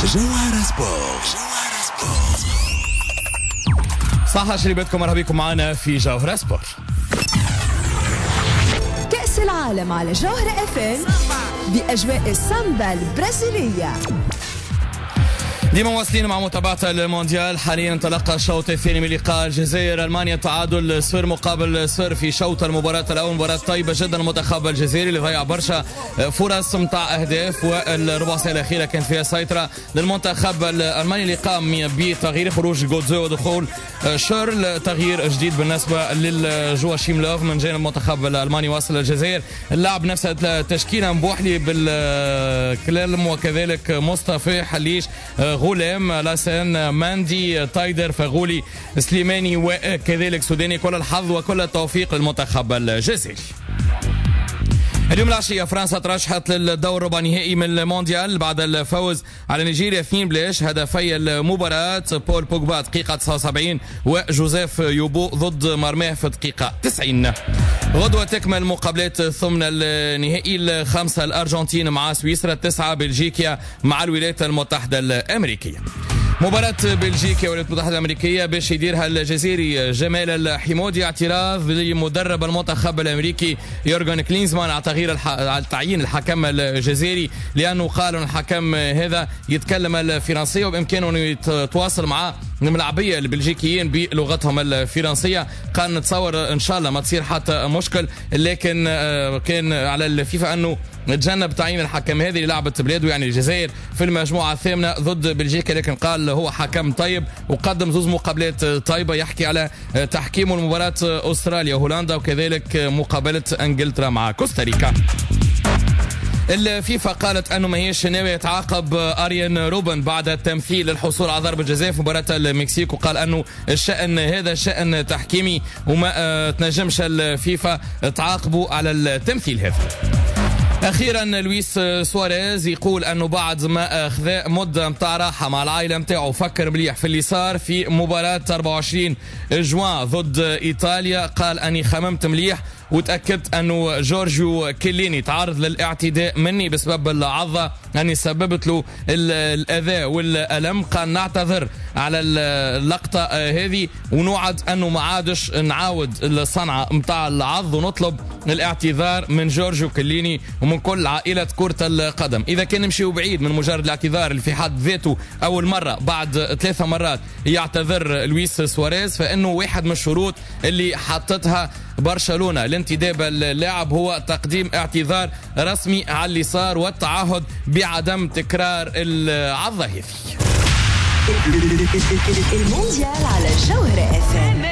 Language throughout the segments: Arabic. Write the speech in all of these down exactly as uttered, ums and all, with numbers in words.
جوهرة سبورت. صحة شريبتكم، مرحبا بكم معنا في جوهرة سبورت. كأس العالم على جوهرة اف ام بأجواء السامبا البرازيلية. ديما واصلين مع متابعة المونديال. حاليا انطلق الشوط الثاني من لقاء الجزائر ألمانيا، تعادل صفر مقابل صفر في شوط المباراة الأول. مباراة طيبة جدا المنتخب الجزائري اللي ضيع برشا فرص متاع أهداف، والربع ساعة الأخيرة كانت فيها سيطرة للمنتخب الألماني اللي قام بتغيير خروج جودزو ودخول شيرل، تغيير جديد بالنسبة للجوا شيملوف من جانب المنتخب الألماني. واصل الجزائر اللعب نفس التشكيلة، مبوحلي بالكلام وكذلك مصطفى حليش غلام لاسان ماندي تايدر فغولي سليماني وكذلك سوداني. كل الحظ وكل التوفيق للمنتخب الجزائري. اليوم العشية فرنسا ترشحت للدور ربع نهائي من المونديال بعد الفوز على نيجيريا اثنين بلاش. هدفي المباراة بول بوجبا دقيقة تسعة وسبعين وجوزيف يوبو ضد مرماه في دقيقة تسعين. غدوة تكمل مقابلات ثمن النهائي. الخمسة الأرجنتين مع سويسرا، التسعة بلجيكا مع الولايات المتحدة الأمريكية. مباراة بلجيكا والولايات المتحدة الأمريكية باش يديرها الجزائري جمال الحمودي، اعتراض لمدرب المنتخب الأمريكي يورغن كلينزمان على تغيير الح... على تعيين الحكم الجزائري، لأنه قال أن الحكم هذا يتكلم الفرنسية وبإمكانه أن يتواصل مع الملاعبية البلجيكيين بلغتهم الفرنسية. قال نتصور إن شاء الله ما تصير حتى مشكل، لكن كان على الفيفا أنه تجنب تعيين الحكم هذه اللي لعبت بلاده يعني الجزائر في المجموعة الثامنة ضد بلجيكا، لكن قال هو حكم طيب وقدم زوز مقابلات طيبة. يحكي على تحكيم المباراة أستراليا وهولندا وكذلك مقابلة انجلترا مع كوستاريكا. الفيفا قالت انه ماهيش ناوي يتعاقب اريان روبن بعد التمثيل للحصول على ضربة جزاء في مباراة المكسيك، وقال انه الشأن هذا شأن تحكيمي وما تنجمش الفيفا تعاقبه على التمثيل هذا. اخيرا لويس سواريز يقول انه بعد ما اخذ مده متاع راحه مع العائله متاعه فكر مليح في اللي صار في مباراه أربعة وعشرين جوان ضد ايطاليا. قال اني خممت مليح وتأكدت أنه جورجيو كيليني تعرض للاعتداء مني بسبب العضة أني سببت له الأذى والألم. قال نعتذر على اللقطة هذه ونوعد أنه ما عادش نعاود الصنعة متاع العض، ونطلب الاعتذار من جورجيو كيليني ومن كل عائلة كرة القدم. إذا كان نمشيو بعيد من مجرد الاعتذار اللي في حد ذاته أول مرة بعد ثلاثة مرات يعتذر لويس سواريز، فإنه واحد من الشروط اللي حطتها برشلونة لانتداب اللاعب هو تقديم اعتذار رسمي على اللي صار والتعهد بعدم تكرار العضة هذه. المونديال على جوهرة اف ام.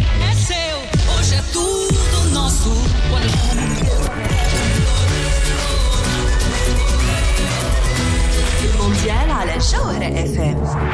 المونديال على جوهرة اف ام.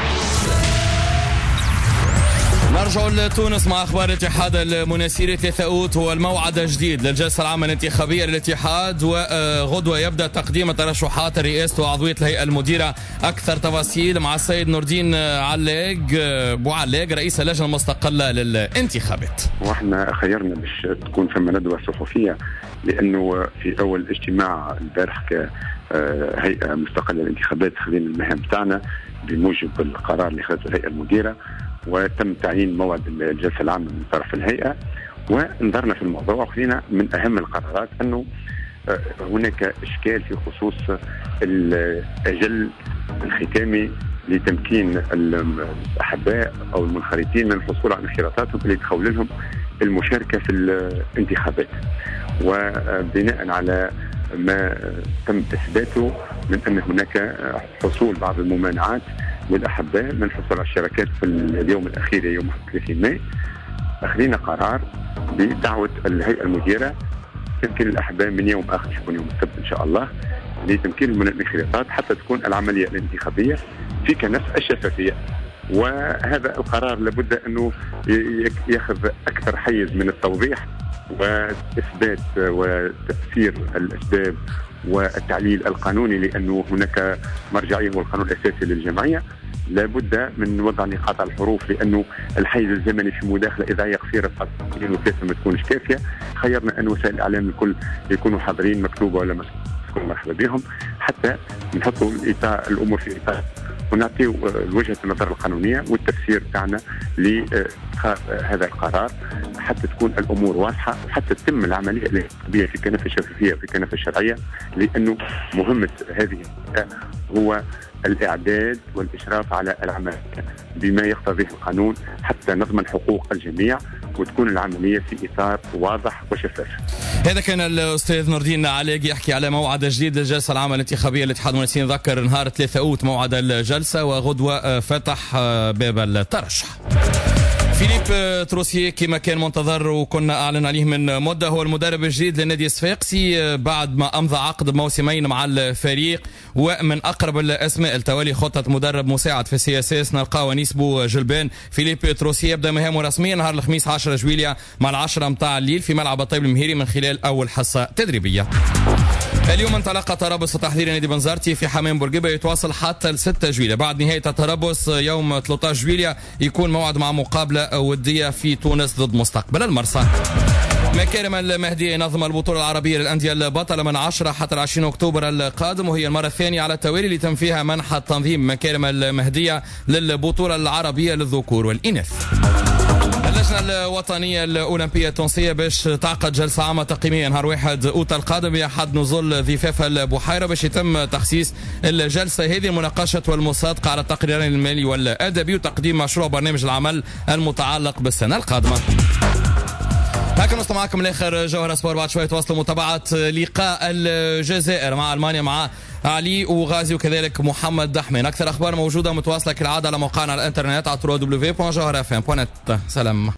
نرجع لتونس مع اخبار الاتحاد المناسيري. ثلاثة اوت هو الموعد الجديد للجلسه العامه الانتخابيه للاتحاد، وغدوه يبدا تقديم ترشحات الرئاسه وعضويه الهيئه المديره. اكثر تفاصيل مع السيد نور الدين علاق بوعلاق رئيس اللجنه المستقله للانتخابات. واحنا خيرنا باش تكون في ندوه صحفيه، لانه في اول اجتماع البارح كهيئه مستقله للانتخابات خذينا المهام تاعنا بموجب القرار اللي خذته الهيئه المديره، وتم تعيين موعد الجلسة العامة من طرف الهيئة، ونظرنا في الموضوع وخذينا من أهم القرارات أنه هناك إشكال في خصوص الأجل الختامي لتمكين الأحباء أو المنخرطين من الحصول على انخراطاتهم اللي تخول لهم المشاركة في الانتخابات. وبناء على ما تم إثباته من أن هناك حصول بعض الممانعات للأحباء من الحصول على الشركات في اليوم الأخير يوم ثلاثين ماي، أخذنا قرار بدعوة الهيئة المديرة تمكين الأحباء من يوم آخر يكون يوم السبت إن شاء الله لتمكينهم من الانخراطات حتى تكون العملية الانتخابية في كنف الشفافية. وهذا القرار لابد أنه يأخذ أكثر حيز من التوضيح وإثبات وتفسير الأسباب والتعليل القانوني، لأنه هناك مرجعية هو القانون الأساسي للجمعية. لابد من وضع نقاط على الحروف، لأنه الحيز الزمني في مداخلة إذاعية قصيرة ساعتين وثلاثة ما تكونش كافية. خيرنا أن وسائل الإعلام الكل يكونوا حاضرين مكتوبة ولا مسكوبة، مرحبا بهم، حتى نحطوا الأمور في إطار ونعطيو وجهة النظر القانونية والتفسير تاعنا لهذا القرار حتى تكون الأمور واضحة وحتى تتم العملية الانتخابية في كنفة شفافية وفي كنفة شرعية، لأنه مهمة هذه هو الإعداد والإشراف على العملية بما يقتضيه القانون حتى نضمن حقوق الجميع وتكون العملية في إطار واضح وشفاف. هذا كان الأستاذ نور الدين علاقي يحكي على موعد جديد للجلسة العامة الانتخابية لاتحاد المنسيين. ذكر نهار ثلاثة أوت موعد الجلسة وغدوة فتح باب الترشح. فيليب تروسيه كما كان منتظر وكنا أعلن عليه من مدة هو المدرب الجديد للنادي الصفاقسي بعد ما أمضى عقد موسمين مع الفريق، ومن أقرب الأسماء التوالي خطة مدرب مساعد في السي اس اس نلقاو نيسبو جلبان. فيليب تروسيه يبدأ مهامه رسميا نهار الخميس عشرة جويلية مع العشرة متاع الليل في ملعب الطيب المهيري من خلال أول حصة تدريبية. اليوم انطلق تربص وتحضير نادي بنزرتي في حمام بورقيبة يتواصل حتى ل ستة جويلية. بعد نهاية التربص يوم ثلاثة عشر جويلية يكون موعد مع مقابلة ودية في تونس ضد مستقبل المرسى. مكارم المهدية ينظم البطولة العربية للأندية البطلة من عشرة حتى عشرين أكتوبر القادم، وهي المرة الثانية على التوالي اللي تم فيها منح تنظيم مكارم المهدية للبطولة العربية للذكور والإناث. اللجنة الوطنية الأولمبية التونسية باش تعقد جلسة عامة تقييمية نهار واحد أوت القادم بأحد نزول ضفاف البحيرة باش يتم تخصيص الجلسة هذه المناقشة والمصادقة على التقريرين المالي والأدبي وتقديم مشروع برنامج العمل المتعلق بالسنة القادمة. هكذا نوصل معكم لاخر جوهر سبور. بعد شويه تواصلوا متابعه لقاء الجزائر مع المانيا مع علي وغازي وكذلك محمد دحمين. اكثر اخبار موجوده متواصله كالعاده على موقعنا على الانترنت على دبليو دبليو دبليو دوت جوهر اف ام دوت نت. سلام.